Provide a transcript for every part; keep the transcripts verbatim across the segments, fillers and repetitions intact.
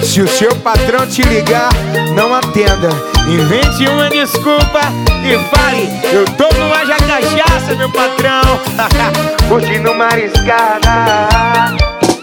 Se o seu patrão te ligar, não atenda. Invente uma desculpa e fale: eu tomo uma já cachaça, meu patrão. Curtindo mariscada.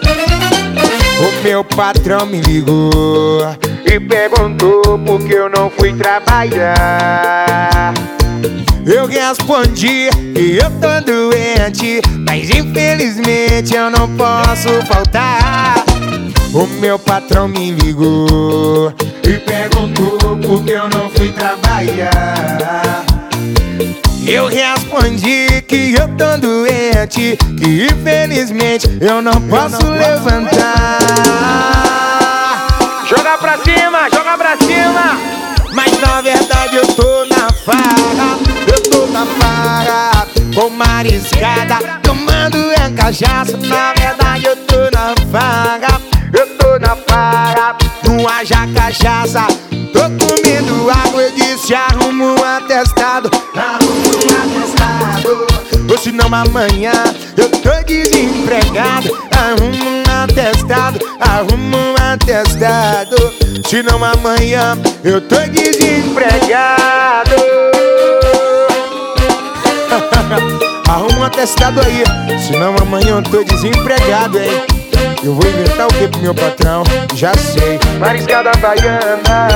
O meu patrão me ligou e perguntou por que eu não fui trabalhar. Eu respondi que eu tô doente, mas infelizmente eu não posso faltar. O meu patrão me ligou e perguntou por que eu não fui trabalhar. Eu respondi que eu tô doente, que infelizmente eu não posso levantar. Joga pra cima, joga pra cima. Mas na verdade eu tô na farra, eu tô na farra, com mariscada, tomando é cachaça. Na verdade eu tô na farra, eu tô na farra, não haja cachaça. Tô comendo água, eu disse arrumo um atestado, arrumo um atestado. Ou senão amanhã eu tô desempregado. Arrumo um atestado, arrumo um atestado. Senão amanhã eu tô desempregado. Arruma um atestado aí, senão amanhã eu tô desempregado, hein? Eu vou inventar o que pro meu patrão? Já sei. Mariscada baiana.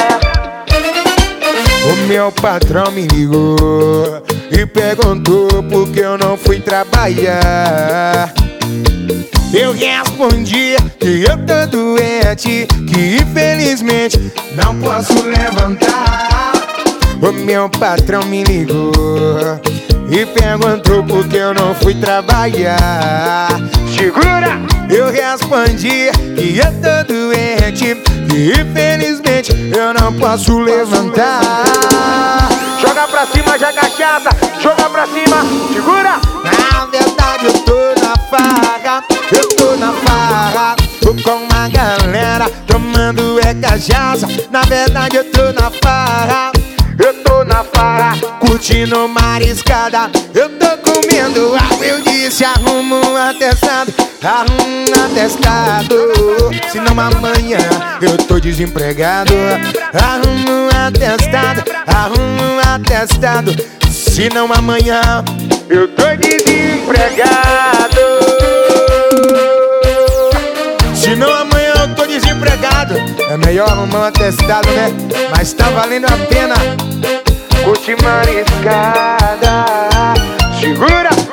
O meu patrão me ligou e perguntou por que eu não fui trabalhar. Eu respondi que eu tô doente, que infelizmente não posso levantar. O meu patrão me ligou e perguntou por que eu não fui trabalhar. Segura! Eu respondi que eu tô doente, que infelizmente eu não posso levantar. Joga pra cima, já cachaça, joga pra cima, segura! Na verdade eu tô na farra, eu tô na farra, tô com uma galera tomando é cachaça. Na verdade eu tô na farra, eu tô na farra, curtindo mariscada. Eu tô comendo água, eu disse arrumo um atestado, arrumo um atestado. Senão amanhã eu tô desempregado. Arrumo um atestado, arrumo um atestado. Senão amanhã eu tô desempregado. Senão amanhã eu tô desempregado. É melhor arrumar um atestado, né? Mas tá valendo a pena. Curte mariscada, segura!